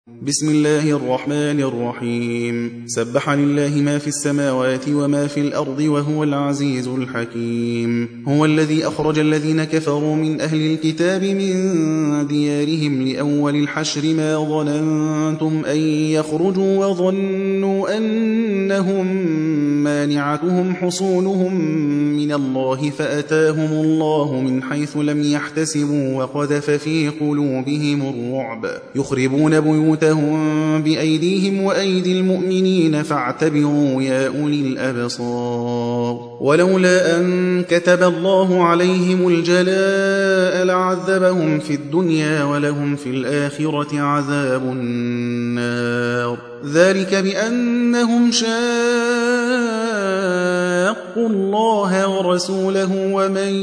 بسم الله الرحمن الرحيم. سبح لله ما في السماوات وما في الأرض وهو العزيز الحكيم. هو الذي أخرج الذين كفروا من أهل الكتاب من ديارهم لأول الحشر ما ظننتم أن يخرجوا وظنوا أنهم مانعتهم حصونهم من الله فأتاهم الله من حيث لم يحتسبوا وقذف في قلوبهم الرعب يخربون بيوتهم بأيديهم وأيدي المؤمنين فاعتبروا يا أولي الأبصار. ولولا أن كتب الله عليهم الجلاء لعذبهم في الدنيا ولهم في الآخرة عذاب النار. ذلك بأنهم شاقوا الله ورسوله ومن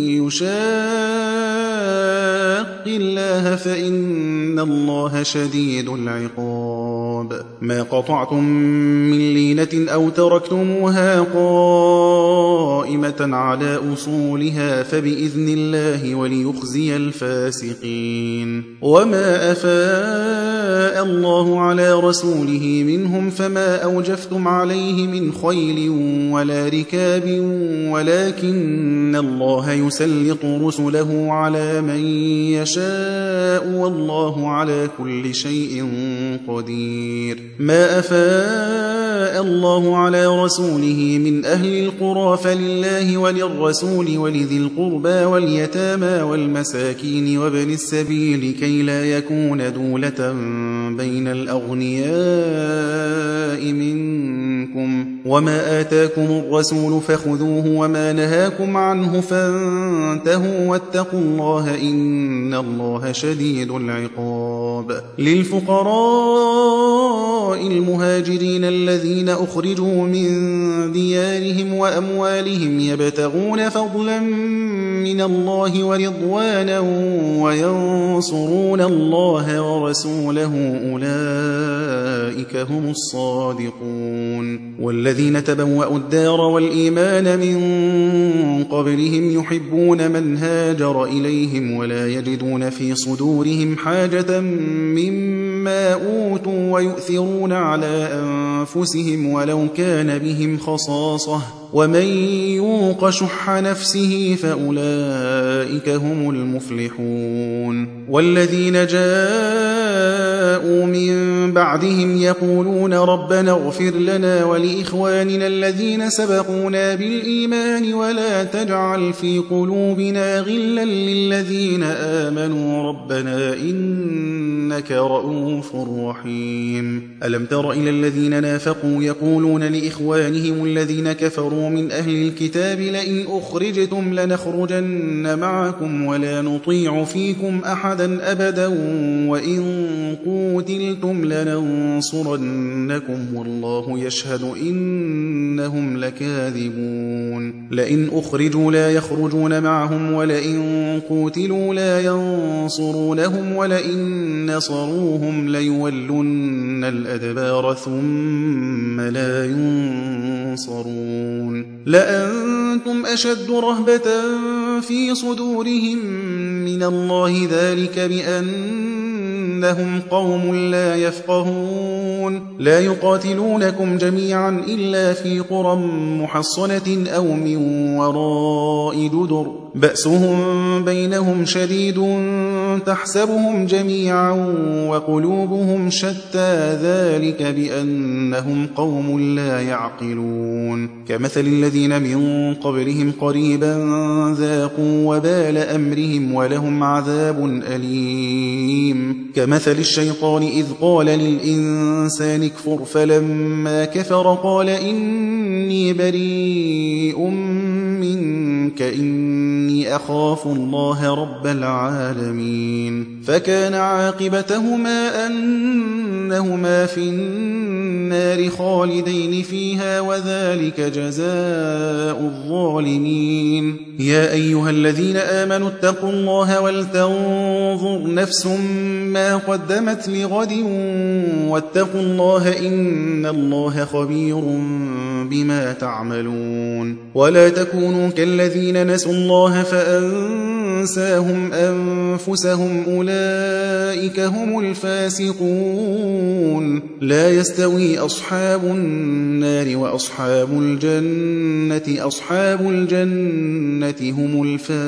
يشاق الله فإن الله شديد العقاب. ما قطعتم من لينة أو تركتموها قائمة على أصولها فبإذن الله وليخزي الفاسقين. وما أفاء الله على رسوله منهم فما أوجفتم عليه من خيل ولا ركاب ولكن الله يسلط رسله على من يشاء والله على كل شيء قدير. ما أفاء الله على رسوله من أهل القرى فلله وللرسول ولذي القربى واليتامى والمساكين وابن السبيل كي لا يكون دولة بين الأغنياء منكم. وما آتاكم الرسول فخذوه وما نهاكم عنه فانتهوا واتقوا الله إن الله شديد العقاب. للفقراء المهاجرين الذين أخرجوا من ديارهم وأموالهم يبتغون فضلا من الله ورضوانا وينصرون الله ورسوله أولئك هم الصادقون. والذين تبوأوا الدار والإيمان من قبلهم يحبون من هاجر إليهم ولا يجدون في صدورهم حاجة مما أوتوا ويؤثرون على أنفسهم ولو كان بهم خصاصة ومن يوق شح نفسه فأولئك هم المفلحون. والذين جاءوا من بعدهم يقولون ربنا اغفر لنا ولإخواننا الذين سبقونا بالإيمان ولا تجعل في قلوبنا غلا للذين آمنوا ربنا إنك رؤوف رحيم. ألم تر إلى الذين نافقوا يقولون لإخوانهم الذين كفروا من أهل الكتاب لئن أخرجتم لنخرجن معكم ولا نطيع فيكم أحدا أبدا وإن قوتلتم لننصرنكم والله يشهد إنهم لكاذبون. لئن أخرجوا لا يخرجون معهم ولئن قوتلوا لا ينصرونهم ولئن نصروهم ليولن الأدبار ثم لا ينصرون. لأنتم أشد رهبة في صدورهم من الله ذلك بأنهم قوم لا يفقهون. لا يقاتلونكم جميعا إلا في قرى محصنة أو من وراء جدر بأسهم بينهم شديد تحسبهم جميعا وقلوبهم شتى ذلك بأنهم قوم لا يعقلون. كمثل الذين من قبلهم قريبا ذاقوا وبال أمرهم ولهم عذاب أليم. كمثل الشيطان إذ قال للإنسان اكفر فلما كفر قال إني بريء منك إني أخاف الله رب العالمين. فكان عاقبتهما أنهما في النار النار خالدين فيها وذلك جزاء الظالمين. يا أيها الذين آمنوا اتقوا الله ولتنظر نفس ما قدمت لغد واتقوا الله إن الله خبير بما تعملون. ولا تكونوا كالذين نسوا الله فأنساهم أنفسهم أولئك هم الفاسقون. لا يستوي أصحاب النار وأصحاب الجنة أصحاب الجنة هم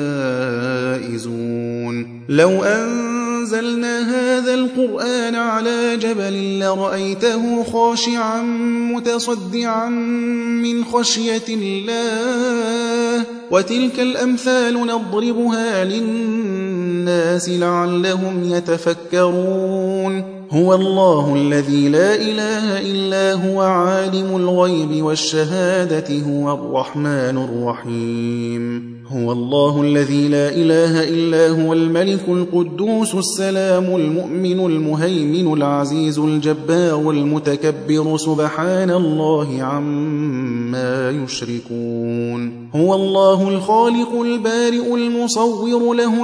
الفائزون. لو أنزلنا هذا القرآن على جبل لرأيته خاشعا متصدعا من خشية الله وتلك الأمثال نضربها للناس لعلهم يتفكرون. هو الله الذي لا إله إلا هو عالم الغيب والشهادة هو الرحمن الرحيم. هو الله الذي لا إله إلا هو الملك القدوس السلام المؤمن المهيمن العزيز الجبار المتكبر سبحان الله عما يشركون. هو الله الخالق البارئ المصور له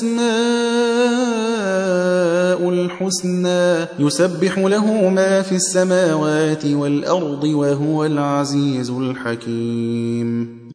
الأسماء الحسنى يسبح له ما في السماوات والأرض وهو العزيز الحكيم.